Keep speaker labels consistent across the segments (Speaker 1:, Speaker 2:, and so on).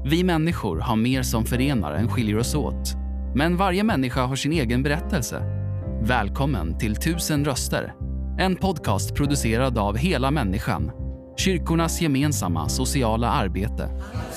Speaker 1: Vi människor har mer som förenar än skiljer oss åt. Men varje människa har sin egen berättelse. Välkommen till 1000 röster. En podcast producerad av Hela Människan. Kyrkornas gemensamma sociala arbete.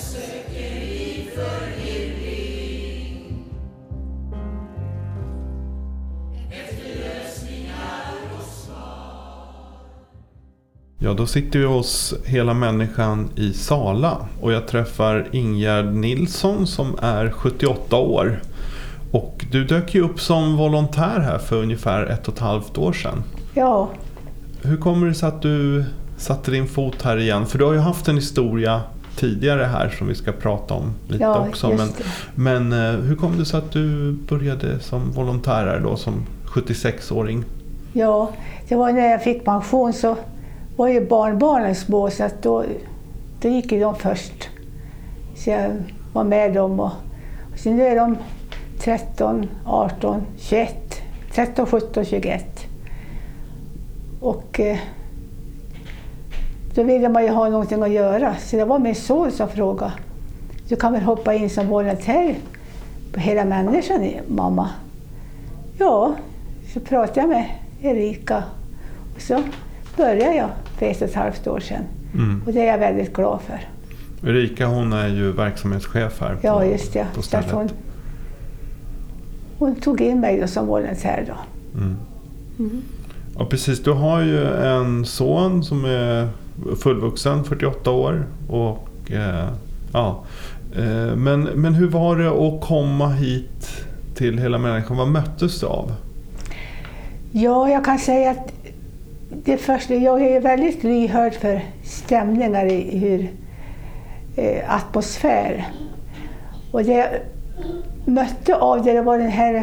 Speaker 2: Ja, då sitter vi hos Hela Människan i Sala och jag träffar Ingegärd Nilsson som är 78 år. Och du dök ju upp som volontär här för ungefär 1,5 år sedan.
Speaker 3: Ja.
Speaker 2: Hur kommer det sig att du satte din fot här igen? För du har ju haft en historia tidigare här som vi ska prata om lite också. Men hur kom det sig att du började som volontär här då som 76-åring?
Speaker 3: Ja, det var när jag fick pension så var ju barnbarnen små så att då gick ju de först. Så jag var med dem och sen nu är de 13, 18, 21, 13, 17, 21. Och då ville man ju ha någonting att göra. Så det var min son som frågade. Du kan väl hoppa in som volontär på Hela Människan, mamma? Ja, så pratade jag med Erika. Och så började jag för 1,5 år sedan. Och det är jag väldigt glad för.
Speaker 2: Erika, hon är ju verksamhetschef här
Speaker 3: ja, just det.
Speaker 2: På stället.
Speaker 3: Så hon tog in mig då som volontär då.
Speaker 2: Ja, precis. Du har ju en son som är fullvuxen, 48 år. Och, men hur var det att komma hit till Hela Människan? Vad möttes du av? Ja,
Speaker 3: jag kan säga att det första, jag är väldigt lyhörd för stämningar i hur atmosfär. Och det jag mötte av det var den här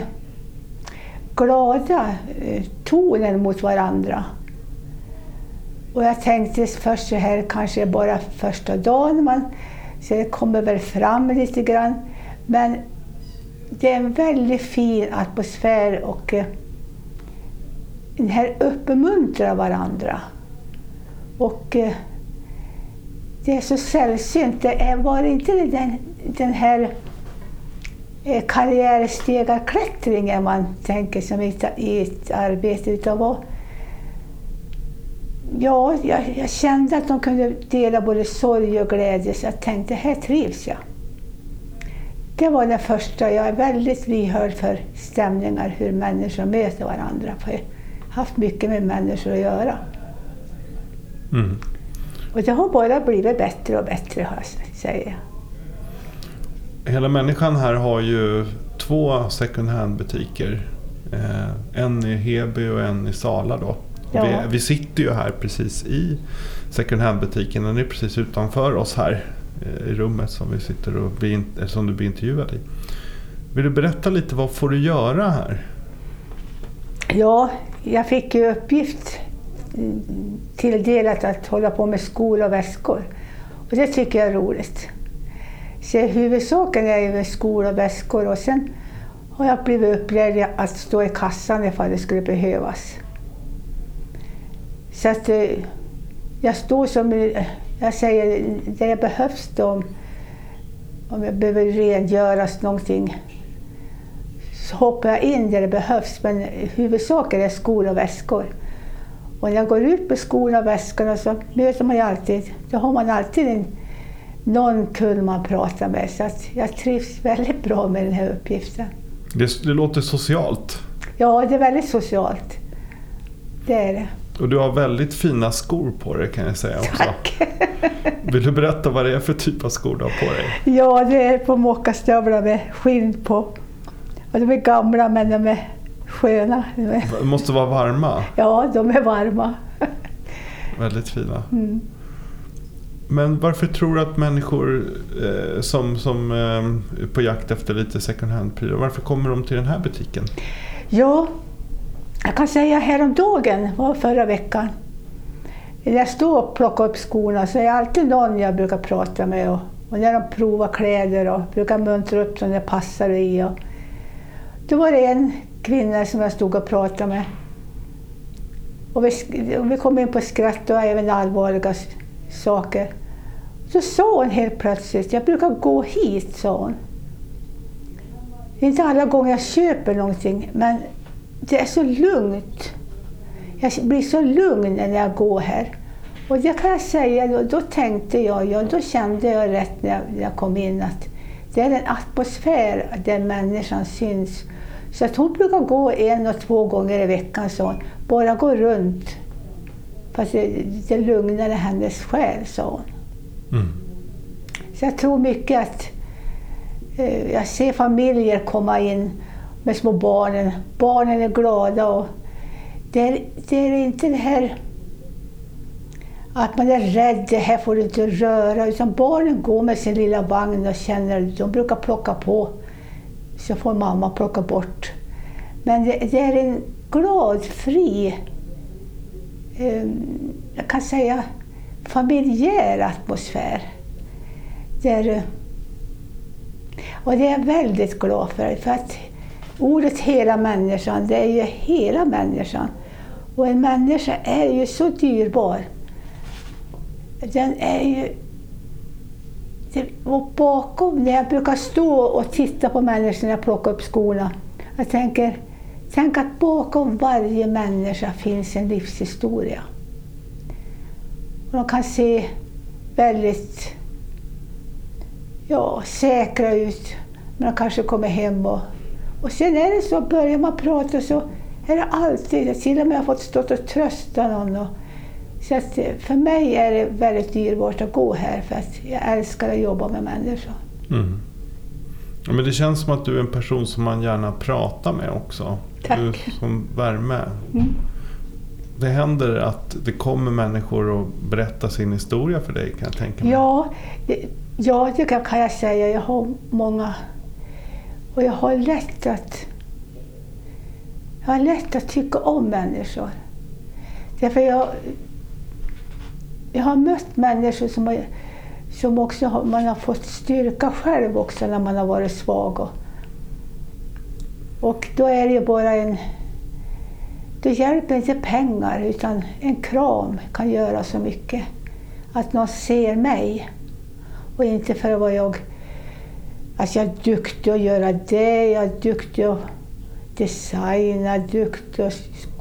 Speaker 3: glada tonen mot varandra. Och jag tänkte först så här kanske bara första dagen så det kommer väl fram lite grann. Men det är en väldigt fin atmosfär och den här uppmuntrar varandra. Och det är så sällsynt. Det var inte den här karriärstegarklättringen man tänker som i ett arbete. Utan jag kände att de kunde dela både sorg och glädje. Så jag tänkte, här trivs jag. Det var det första. Jag är väldigt lyhörd för stämningar, hur människor möter varandra. För jag har haft mycket med människor att göra. Och det har bara blivit bättre och bättre, säger jag.
Speaker 2: Hela Människan här har ju 2 second hand butiker. En i Heby och en i Sala då. Ja. Vi sitter ju här precis i second hand butiken. Den är precis utanför oss här i rummet som vi sitter och som du blir intervjuad i. Vill du berätta lite, vad får du göra här? Ja,
Speaker 3: jag fick ju uppgift tilldelat att hålla på med skor och väskor. Och det tycker jag är roligt. Så huvudsaken är ju skor och väskor och sen har jag blivit upplärd att stå i kassan ifall det skulle behövas. Så att jag står som jag säger, det behövs då, om jag behöver rengöras någonting så hoppar jag in där det behövs, men huvudsaken är skor och väskor. Och när jag går ut med skorna och väskorna så möter man ju alltid, då har man alltid någon kund man pratar med, så att jag trivs väldigt bra med den här uppgiften.
Speaker 2: Det låter socialt.
Speaker 3: Ja, det är väldigt socialt. Det är det.
Speaker 2: Och du har väldigt fina skor på dig, kan jag säga också.
Speaker 3: Tack!
Speaker 2: Vill du berätta vad det är för typ av skor du har på dig?
Speaker 3: Ja, det är på mockastövlar med skinn på. Och de är gamla men de är sköna.
Speaker 2: De måste vara varma?
Speaker 3: Ja, de är varma.
Speaker 2: Väldigt fina. Men varför tror du att människor som är på jakt efter lite second hand-prylar, varför kommer de till den här butiken?
Speaker 3: Ja, jag kan säga häromdagen, var förra veckan. När jag står och plockar upp skorna så är det alltid någon jag brukar prata med. Och när de provar kläder och brukar muntra upp som det passar i. Och då var det en kvinna som jag stod och pratade med. Och vi kom in på skratt och även allvarliga saker. Så sa hon helt plötsligt, jag brukar gå hit, sa hon. Det är inte alla gånger jag köper någonting, men det är så lugnt. Jag blir så lugn när jag går här. Och det kan jag säga, då tänkte jag, då kände jag rätt när jag kom in att det är en atmosfär där människan syns. Så att hon brukar gå 1 och 2 gånger i veckan, så hon. Bara gå runt. Fast det lugnade hennes själ, sa hon. Mm. Så jag tror mycket att jag ser familjer komma in med små barnen. Barnen är glada och det är inte det här att man är rädd, det här får du inte röra. Utan barnen går med sin lilla vagn och känner, de brukar plocka på. Så får mamma plocka bort. Men det är en glad, fri, jag kan säga familjär atmosfär. Och det är jag väldigt glad för att ordet hela människan, det är ju hela människan. Och en människa är ju så dyrbar. Den är ju... Och bakom, när jag brukar stå och titta på människor när jag plockar upp skorna. Jag tänk att bakom varje människa finns en livshistoria. Och de kan se väldigt säkra ut. Men de kanske kommer hem och sen är det så, börjar man prata så är det alltid, till och med jag har fått stå och trösta någon. Så att för mig är det väldigt dyrbart att gå här för att jag älskar att jobba med människor.
Speaker 2: Mm. Ja, men det känns som att du är en person som man gärna pratar med också.
Speaker 3: Tack.
Speaker 2: Du som värme. Mm. Det händer att det kommer människor och berättar sin historia för dig, kan jag tänka mig.
Speaker 3: Ja, det kan jag säga. Jag har många. Och jag har lätt att tycka om människor. Därför jag har mött människor som också man har fått styrka själv också när man har varit svag. Och då är det bara då hjälper inte pengar, utan en kram kan göra så mycket. Att någon ser mig och inte för vad jag är duktig att göra det, jag är duktig att designa, duktig att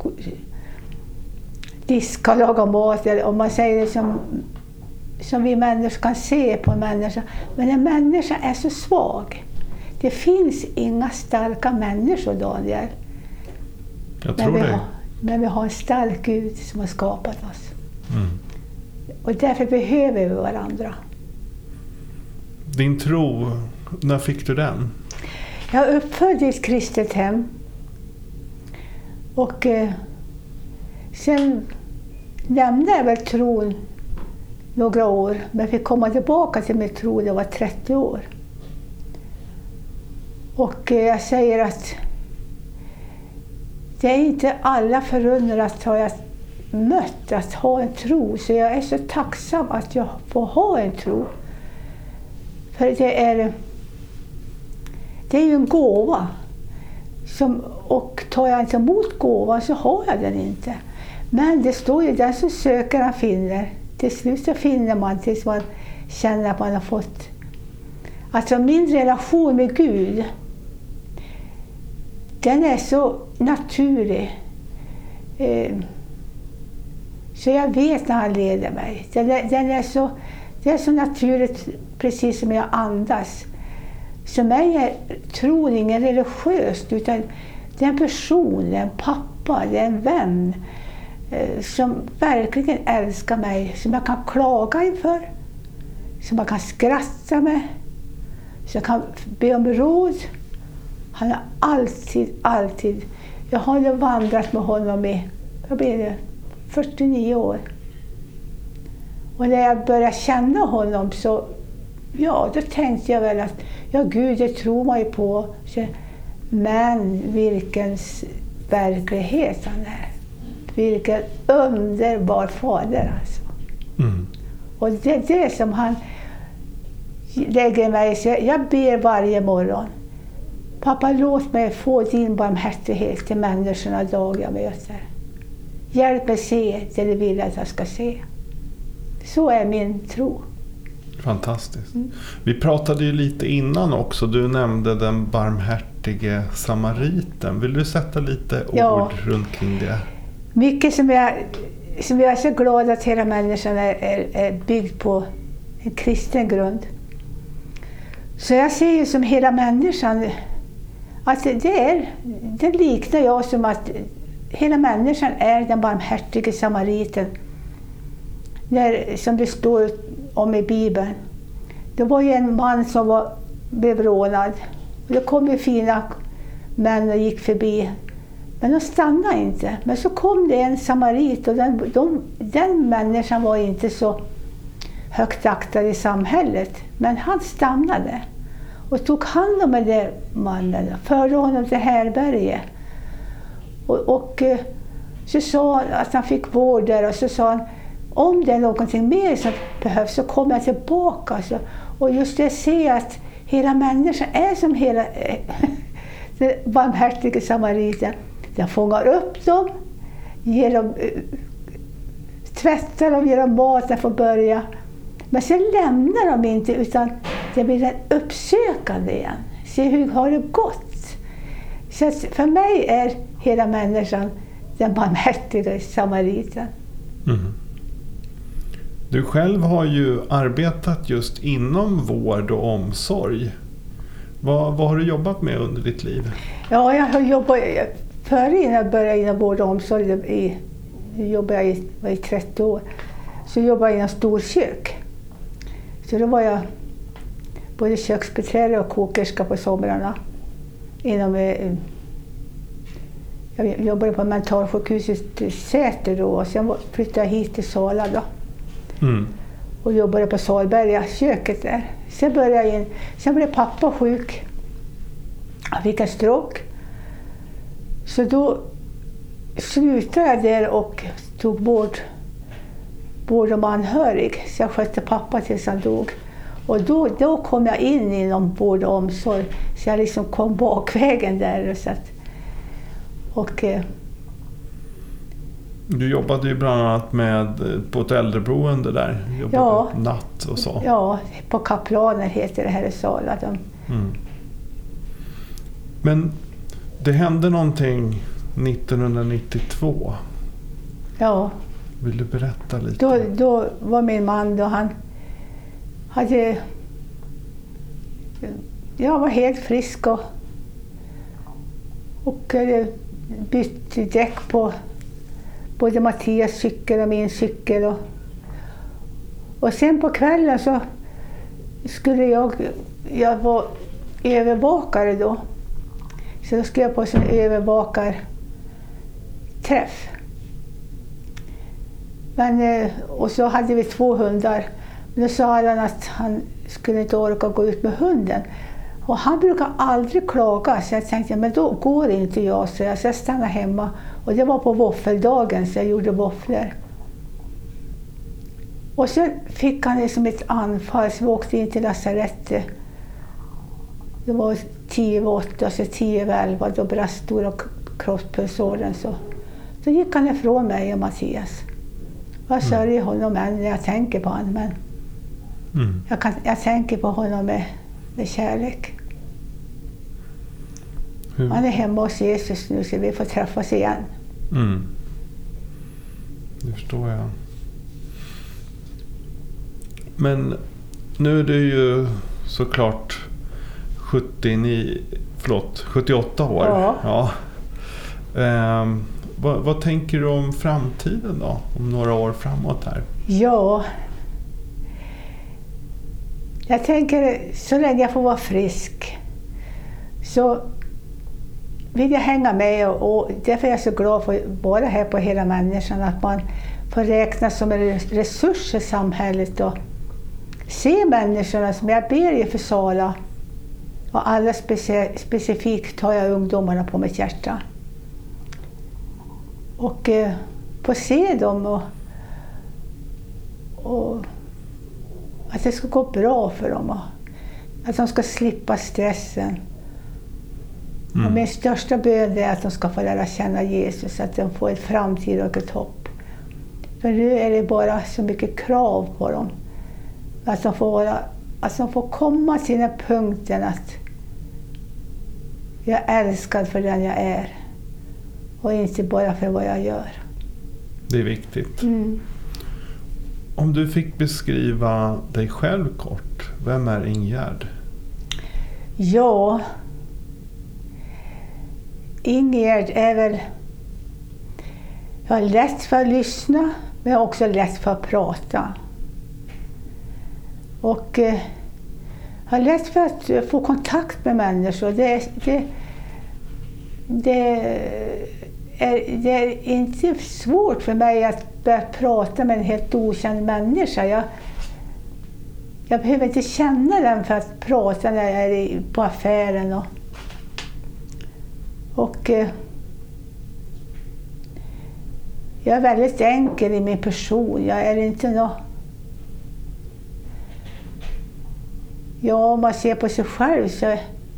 Speaker 3: diska, laga mat, eller om man säger det som vi människor kan se på en människa. Men en människa är så svag. Det finns inga starka människor, Daniel.
Speaker 2: Jag tror det.
Speaker 3: Men vi har en stark Gud som har skapat oss. Mm. Och därför behöver vi varandra.
Speaker 2: Din tro, när fick du den?
Speaker 3: Jag är uppfödd i ett kristet hem. Och sen lämnade jag väl tron några år. Men fick komma tillbaka till min tro när jag var 30 år. Och jag säger att det är inte alla förunnat har jag mött att ha en tro. Så jag är så tacksam att jag får ha en tro. För det är ju en gåva. Och tar jag inte emot gåvan så har jag den inte. Men det står ju, den som söker han finner. Till slut så finner man tills man känner att man har fått. Alltså min relation med Gud, den är så naturlig. Så jag vet när han leder mig. Det är så naturligt, precis som jag andas. Så mig är tron ingen religiöst, utan det är en person, det är en pappa, det är en vän som verkligen älskar mig, som jag kan klaga inför, som jag kan skratta med, så jag kan be om råd. Han har alltid. Jag har vandrat med honom i 49 år. Och när jag började känna honom så, då tänkte jag väl att, Gud, det tror man ju på. Men vilken verklighet han är. Vilken underbar fader alltså. Mm. Och det är det som han lägger mig. Så jag ber varje morgon. Pappa, låt mig få din barmhärtighet till människorna dag jag möter. Hjälp mig se det du vill att jag ska se. Så är min tro.
Speaker 2: Fantastiskt. Vi pratade ju lite innan också. Du nämnde den barmhärtige samariten. Vill du sätta lite ord runt kring det?
Speaker 3: Mycket som jag är så glad att hela människan är byggd på en kristen grund. Så jag ser ju som hela människan, att det liknar jag som att hela människan är den barmhärtige samariten. Som det står om i Bibeln. Det var ju en man som blev rånad. Det kom ju fina män och gick förbi. Men de stannade inte. Men så kom det en samarit och den människan var inte så högt aktad i samhället. Men han stannade och tog hand om den mannen och förde honom till härberget. Och så sa han att han fick vård där och så sa han, om det är någonting mer som behövs så kommer jag tillbaka. Och just det ser jag att hela människan är som hela den barmhärtige samariten. Den fångar upp dem, ger dem, tvättar dem, ger dem mat, de får börja. Men sen lämnar de inte utan det blir en uppsökande igen. Se hur har det gått? Så att för mig är hela människan den barmhärtige samariten.
Speaker 2: Mm. Du själv har ju arbetat just inom vård och omsorg. Vad har du jobbat med under ditt liv?
Speaker 3: Ja, jag har jobbat, innan jag började inom vård och omsorg, jobbade jag i 30 år. Så jobbade jag inom storkök. Så då var jag både köksbiträde och kokerska på somrarna. Jag jobbade på mentalsjukhuset i Säter då och sen flyttade jag hit till Sala då. Mm. Och jobbade på Salberga, köket där. Sen blev pappa sjuk. Han fick en stroke. Så då slutade jag där och tog vård om anhörig. Så jag skötte pappa tills han dog. Och då kom jag in inom vård och omsorg. Så jag liksom kom bakvägen där.
Speaker 2: Du jobbade ju bland annat på ett äldreboende där. Jobbade natt och så.
Speaker 3: Ja, på Kaplaner heter det här i Sala.
Speaker 2: Men det hände någonting 1992.
Speaker 3: Ja.
Speaker 2: Vill du berätta lite?
Speaker 3: Då var min man då han hade... Jag var helt frisk och bytte däck på både Mattias cykel och min cykel. Och sen på kvällen så skulle jag var övervakare då. Så då skulle jag på en övervakarträff. Och så hade vi 2 hundar. Då sa han att han skulle inte orka gå ut med hunden. Och han brukar aldrig klaga, så jag tänkte, men då går inte jag, så jag stannade hemma. Och det var på våffeldagen, så jag gjorde våfflor. Och så fick han liksom ett anfall, så vi åkte in till lasarettet. Det var 10:08, så 10:11, då brast stora kroppspulsådern. Så då gick han ifrån mig och Mattias. Jag sörjer honom än när jag tänker på honom, men jag tänker på honom med kärlek. Han är hemma hos Jesus nu, så vi får träffas igen.
Speaker 2: Det förstår jag. Men nu är du ju såklart 78 år. Ja. Vad tänker du om framtiden då? Om några år framåt här?
Speaker 3: Ja. Jag tänker, så länge jag får vara frisk så vill jag hänga med, och därför är jag så glad för att vara här på Hela människan, att man får räknas som en resurs i samhället och se människorna som jag ber i för Sala, och alla specifikt har jag ungdomarna på mitt hjärta. Och få se dem och att det ska gå bra för dem, och att de ska slippa stressen. Och min största bön är att de ska få lära känna Jesus, att de får ett framtid och ett hopp. För nu är det bara så mycket krav på dem. Att de får komma till den punkten att jag är älskad för den jag är. Och inte bara för vad jag gör.
Speaker 2: Det är viktigt. Om du fick beskriva dig själv kort, vem är Ingegärd?
Speaker 3: Ja, Ingegärd är väl... Jag har lätt för att lyssna, men jag har också lätt för att prata. Och jag har lätt för att få kontakt med människor. Det är inte svårt för mig att börja prata med en helt okänd människa. Jag behöver inte känna den för att prata när jag är på affären. Och jag är väldigt enkel i min person. Jag är inte något... Ja, om man ser på sig själv så...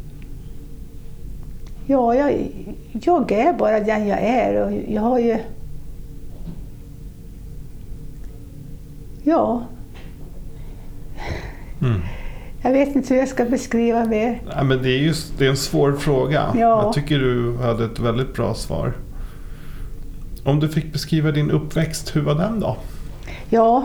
Speaker 3: Ja, jag är bara den jag är. Och jag har ju... Ja... Jag vet inte hur jag ska beskriva mer.
Speaker 2: Nej, men det är en svår fråga.
Speaker 3: Ja.
Speaker 2: Jag tycker du hade ett väldigt bra svar. Om du fick beskriva din uppväxt, hur var den då?
Speaker 3: Ja,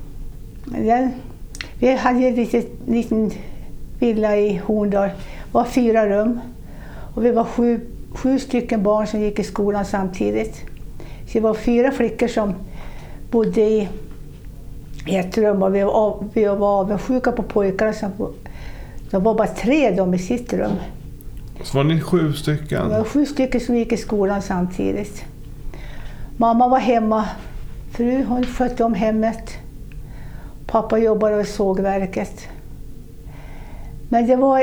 Speaker 3: vi hade en liten villa i Horndal. Det var 4 rum. Och vi var 7 stycken barn som gick i skolan samtidigt. Så det var 4 flickor som bodde i ett rum och vi var avundsjuka på pojkarna. De var bara 3 de i sitt rum.
Speaker 2: Så var ni 7 stycken?
Speaker 3: Det var 7 stycken som gick i skolan samtidigt. Mamma var hemma. Hon skötte om hemmet. Pappa jobbade i sågverket. Men det var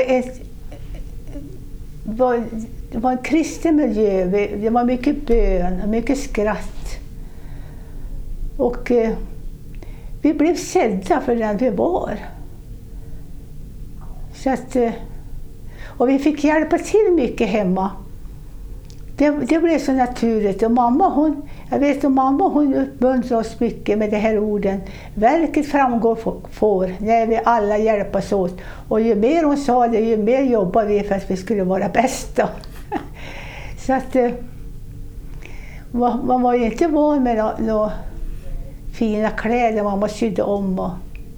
Speaker 3: en kristen miljö. Det var mycket bön och mycket skratt. Och vi blev sedda för den vi var. Så att, och vi fick hjälpa till mycket hemma. Det blev så naturligt. Och mamma hon uppmuntrade oss mycket med de här orden. Verket framgår får när vi alla hjälpas åt. Och ju mer hon sa det, ju mer jobbade vi för att vi skulle vara bästa. Så att man var ju inte van med några fina kläder. Mamma sydde om.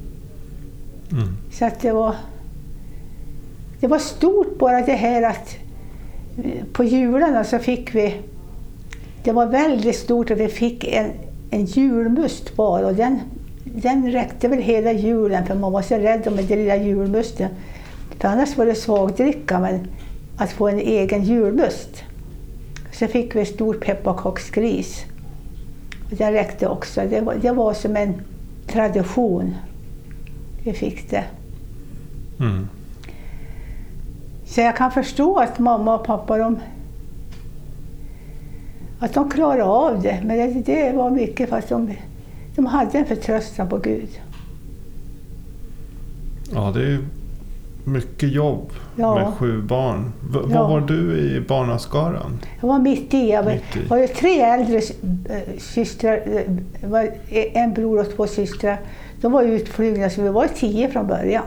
Speaker 3: Så att det var stort bara det här att på jularna så fick vi, det var väldigt stort att vi fick en julmust bara och den räckte väl hela julen för man var så rädd om den lilla julmusten. För annars var det svagdricka, men att få en egen julmust. Så fick vi en stor pepparkaksgris. Och det räckte också. Det var som en tradition. Vi fick det. Så jag kan förstå att mamma och pappa att de klarade av det. Men det var mycket för att de hade en förtröstan på Gud.
Speaker 2: Ja, det är mycket jobb med 7 barn. Vad var du i barnaskaran?
Speaker 3: Jag var mitt i. Jag var ju 3 äldre systrar, en bror och 2 systrar. De var utflugna så vi var 10 från början.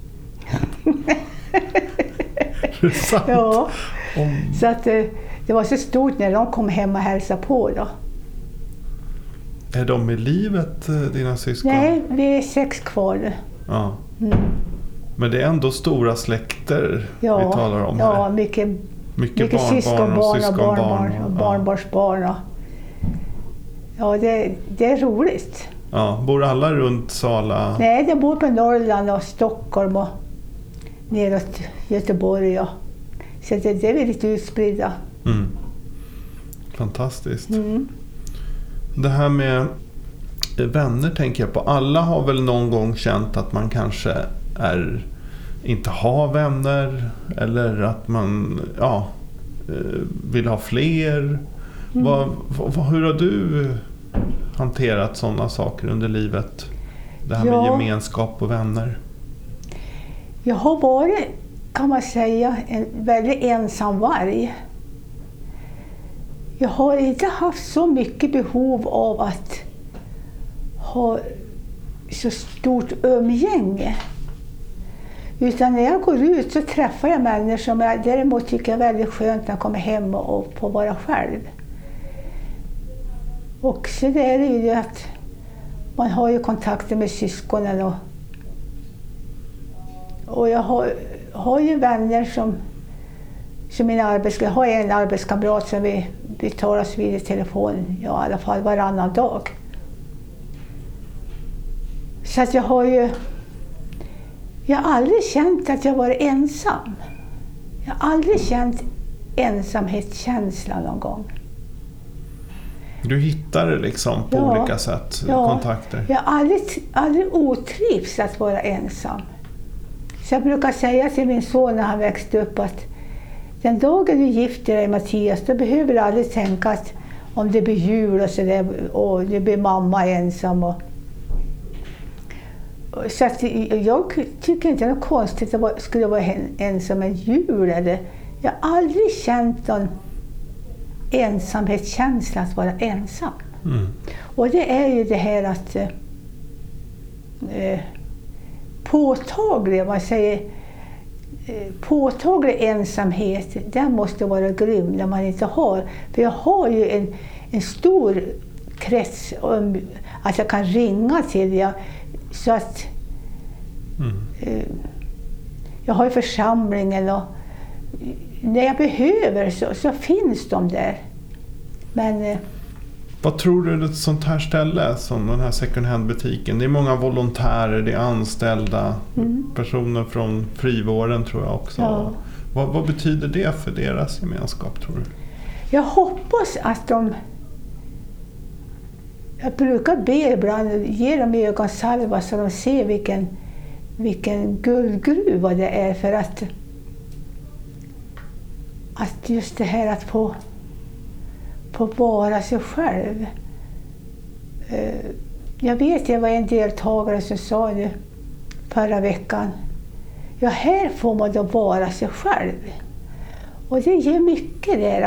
Speaker 2: Det är sant.
Speaker 3: Ja, så att det var så stort när de kom hem och hälsade på då.
Speaker 2: Är de i livet, dina syskon?
Speaker 3: Nej, vi är 6 kvar.
Speaker 2: Ja. Men det är ändå stora släkter vi talar om här.
Speaker 3: Ja, mycket syskonbarn och barnbarn och barnbarnsbarn. Ja, det är roligt.
Speaker 2: Ja, bor alla runt Sala?
Speaker 3: Nej, de bor på Norrland och Stockholm och neråt Göteborg. Så det är väldigt utspridda.
Speaker 2: Fantastiskt. Det här med vänner tänker jag på. Alla har väl någon gång känt att man kanske inte har vänner. Eller att man vill ha fler. Hur har du hanterat sådana saker under livet? Det här med gemenskap och vänner.
Speaker 3: Jag har varit, kan man säga, en väldigt ensam varg. Jag har inte haft så mycket behov av att ha så stort umgänge. Utan när jag går ut så träffar jag människor som jag däremot tycker är väldigt skönt när jag kommer hem och får vara själv. Och så det är ju att man har ju kontakter med syskonen och jag har ju vänner som min jag har en arbetskamrat som vi tar oss vid i telefon, ja, i alla fall varannan dag. Så att jag har aldrig känt att jag var ensam. Jag har aldrig känt ensamhetskänsla någon gång.
Speaker 2: Du hittar det liksom på olika sätt, kontakter?
Speaker 3: Jag har aldrig otrivs att vara ensam. Så jag brukar säga till min son när han växte upp att den dagen du gifter dig, Mattias, då behöver du aldrig tänka att om det blir jul och sådär och det blir mamma ensam. Så att jag tycker inte det är något konstigt att det skulle vara ensam en jul. Eller, jag har aldrig känt någon ensamhetskänsla att vara ensam. Mm. Och det är ju det här att påtaglig ensamhet, den måste vara grym när man inte har. För jag har ju en stor krets att jag kan ringa till. Så att jag har ju församlingen och när jag behöver så finns de där. Men
Speaker 2: vad tror du ett sånt här ställe som den här second hand-butiken? Det är många volontärer, det är anställda, personer från frivården tror jag också. Ja. Vad betyder det för deras gemenskap tror du? Jag
Speaker 3: hoppas att jag brukar be ibland, ge dem ögonsalva så de ser vilken guldgruva det är, för att just det här att få vara sig själv. Jag vet, det var en deltagare som sa det förra veckan. Ja, här får man då vara sig själv. Och det ger mycket där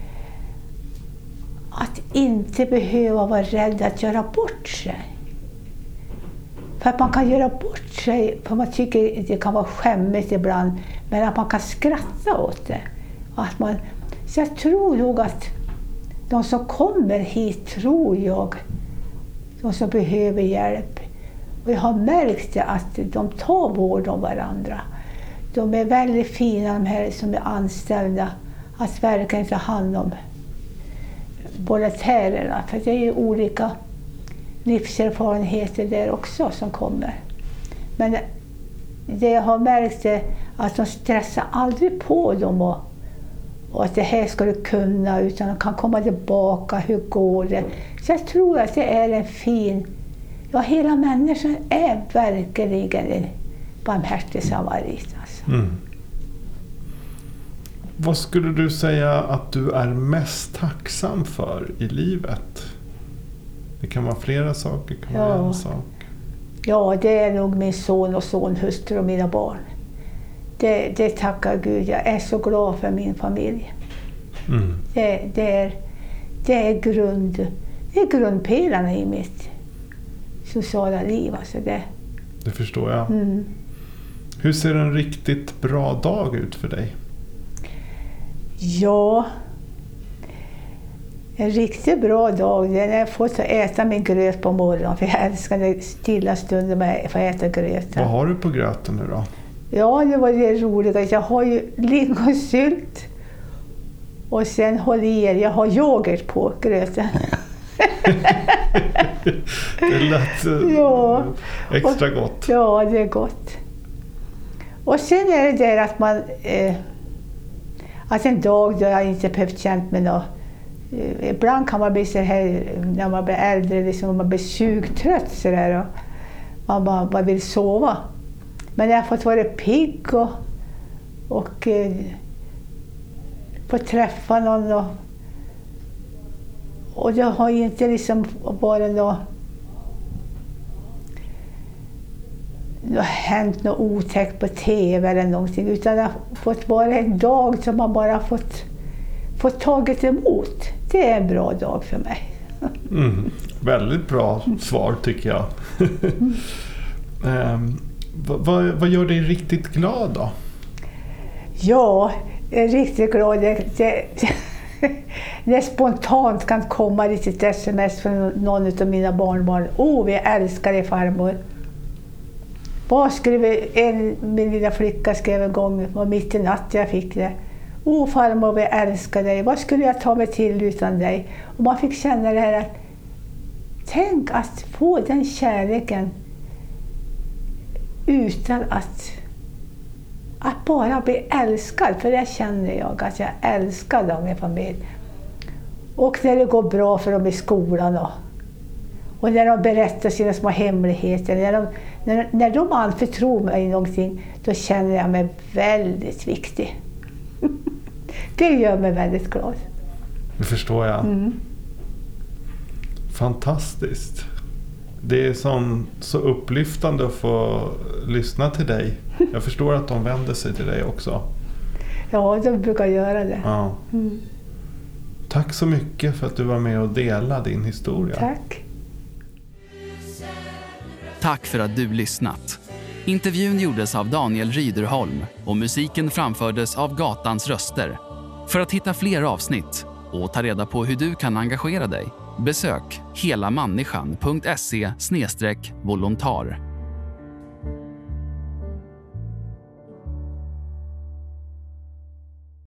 Speaker 3: att inte behöva vara rädd att göra bort sig. För att man kan göra bort sig, för man tycker det kan vara skämmigt ibland, men att man kan skratta åt det. Så jag tror nog att de som kommer hit, de som behöver hjälp, och jag har märkt att de tar vård om varandra. De är väldigt fina, de här som är anställda, att verkligen ta hand om volontärerna. För det är ju olika livserfarenheter där också som kommer. Men det jag har märkt är att de stressar aldrig på dem och att det här ska du kunna, utan de kan komma tillbaka, hur går det? Så jag tror att det är en fin, hela människan är verkligen en barmhärtig samarit. Alltså. Mm.
Speaker 2: Vad skulle du säga att du är mest tacksam för i livet? Det kan vara flera saker, det kan vara en sak.
Speaker 3: Ja, det är nog min son och sonhustru och mina barn. Det tackar Gud. Jag är så glad för min familj. Mm. Det är grundpelarna i mitt sociala liv. Alltså
Speaker 2: det förstår jag. Mm. Hur ser en riktigt bra dag ut för dig?
Speaker 3: Ja, en riktigt bra dag det är när jag får äta min gröt på morgonen. För jag älskar den stilla stunden med att få äta gröten.
Speaker 2: Vad har du på gröten nu då?
Speaker 3: Ja, det var det roliga. Jag har ju lingonsylt och sen jag har yoghurt på gröten.
Speaker 2: Det lät extra gott.
Speaker 3: Ja, det är gott. Och sen är det där att man att en dag då jag inte behövt känt mig något. Ibland kan man bli så här när man blir äldre, liksom man blir sugtrött så där, och man bara vill sova. Men jag har fått vara pigg och få träffa någon och jag har inte liksom bara hänt något otäckt på TV eller någonting, utan det har fått vara en dag som man bara fått tagit emot. Det är en bra dag för mig.
Speaker 2: Mm, väldigt bra svar tycker jag. Vad gör dig riktigt glad då?
Speaker 3: Ja, jag är riktigt glad. Det spontant kan komma ett sms från någon av mina barnbarn. Vi älskar dig farmor. Min lilla flicka skrev en gång, det var mitt i natt jag fick det. Farmor, vi älskar dig. Vad skulle jag ta mig till utan dig? Och man fick känna det här att tänk att få den kärleken utan att bara bli älskad. För det känner jag att jag älskar dem i familj. Och när det går bra för dem i skolan och när de berättar sina små hemligheter. När de anförtror mig någonting, då känner jag mig väldigt viktig. Det gör mig väldigt glad.
Speaker 2: Det förstår jag. Fantastiskt. Det är så upplyftande att få lyssna till dig. Jag förstår att de vänder sig till dig också.
Speaker 3: Ja, de brukar göra det.
Speaker 2: Ja. Tack så mycket för att du var med och delade din historia.
Speaker 3: Tack.
Speaker 1: Tack för att du lyssnat. Intervjun gjordes av Daniel Ryderholm och musiken framfördes av Gatans röster. För att hitta fler avsnitt och ta reda på hur du kan engagera dig, besök helamanniskan.se/volontar.